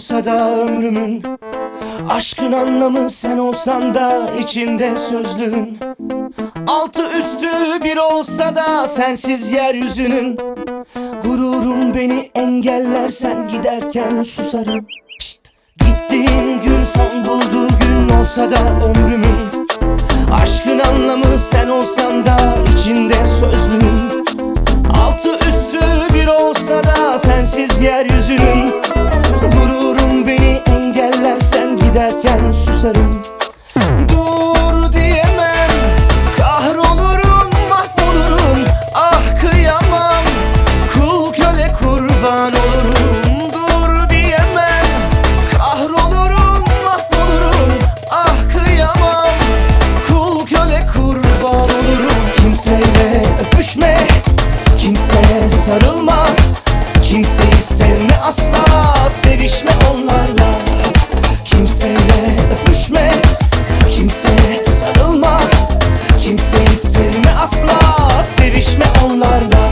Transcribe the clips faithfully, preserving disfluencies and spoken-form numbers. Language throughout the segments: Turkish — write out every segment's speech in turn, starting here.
olsa da ömrümün, aşkın anlamı sen olsan da içinde sözlüğün. Altı üstü bir olsa da sensiz yeryüzünün. Gururum beni engellersen giderken susarım. Şşt. Gittiğin gün son bulduğu gün olsa da ömrümün, aşkın anlamı sen olsan da içinde sözlüğün. Altı üstü bir olsa da sensiz yeryüzünün. Gururum beni engellersen giderken susarım. Dur diyemem, kahrolurum, mahvolurum. Ah kıyamam, kul köle kurban olurum. Dur diyemem, kahrolurum, mahvolurum. Ah kıyamam, kul köle kurban olurum. Kimseyle öpüşme, kimseye sarılma, kimseyi sevme asla, sevişme onlarla. Kimseyle öpüşme, kimseye sarılma, kimseyi sevme asla, sevişme onlarla.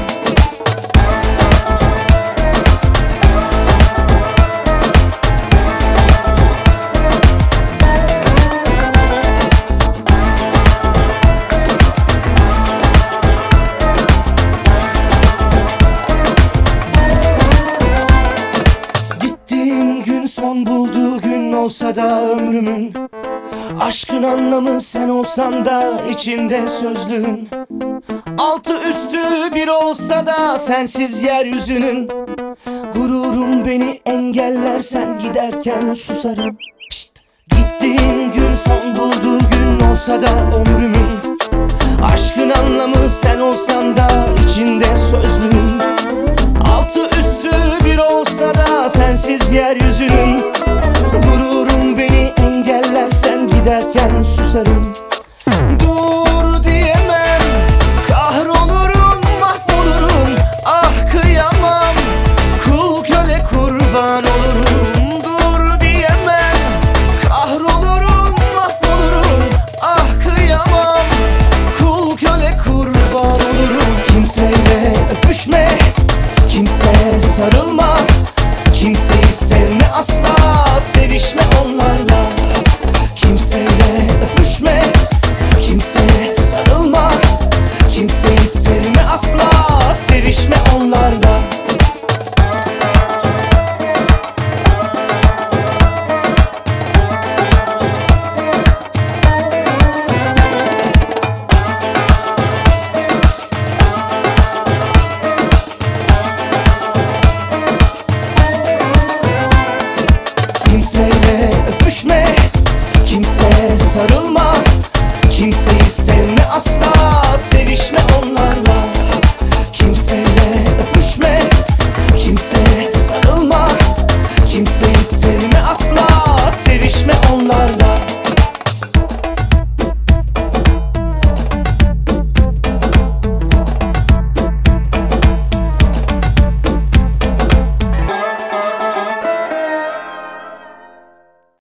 Son bulduğu gün olsa da ömrümün, aşkın anlamı sen olsan da içinde sözlüğün. Altı üstü bir olsa da sensiz yeryüzünün. Gururum beni engellersen giderken susarım. Şşt. Gittiğin gün son bulduğu gün olsa da ömrümün, aşkın anlamı sen olsan da içinde sözlüğün. Altı üstü bir olsa da sensiz yeryüzünün. Gururum beni engellersen giderken susarım. Dur diyemem, kahrolurum, mahvolurum. Ah kıyamam, kul köle kurban olurum. Dur diyemem, kahrolurum, mahvolurum. Ah kıyamam, kul köle kurban olurum. Kimseyle öpüşme, kimseye sarılma, kimseyi sevme asla, sevişme onlarla. Kimseyle öpüşme, kimseye sarılma, kimseyi sevme asla, sevişme onlarla. Kimseyle öpüşme, kimseye sarılma, kimseyi sevme asla,